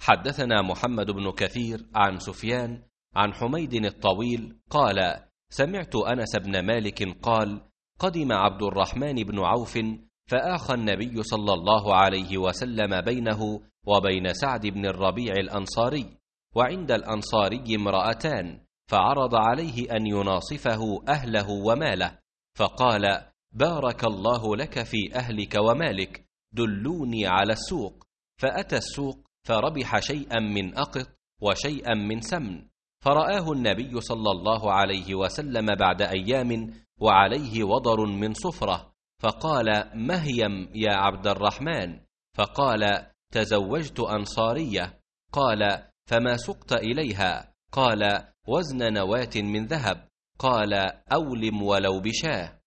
حدثنا محمد بن كثير عن سفيان عن حميد الطويل قال: سمعت أنس بن مالك قال: قدم عبد الرحمن بن عوف فآخى النبي صلى الله عليه وسلم بينه وبين سعد بن الربيع الأنصاري، وعند الأنصاري امرأتان، فعرض عليه أن يناصفه أهله وماله، فقال: بارك الله لك في أهلك ومالك، دلوني على السوق. فأتى السوق فربح شيئا من أقط وشيئا من سمن، فرآه النبي صلى الله عليه وسلم بعد أيام وعليه وضر من صفرة، فقال: مهيم يا عبد الرحمن؟ فقال: تزوجت أنصارية. قال: فما سقت إليها؟ قال: وزن نواة من ذهب. قال: أولم ولو بشاه.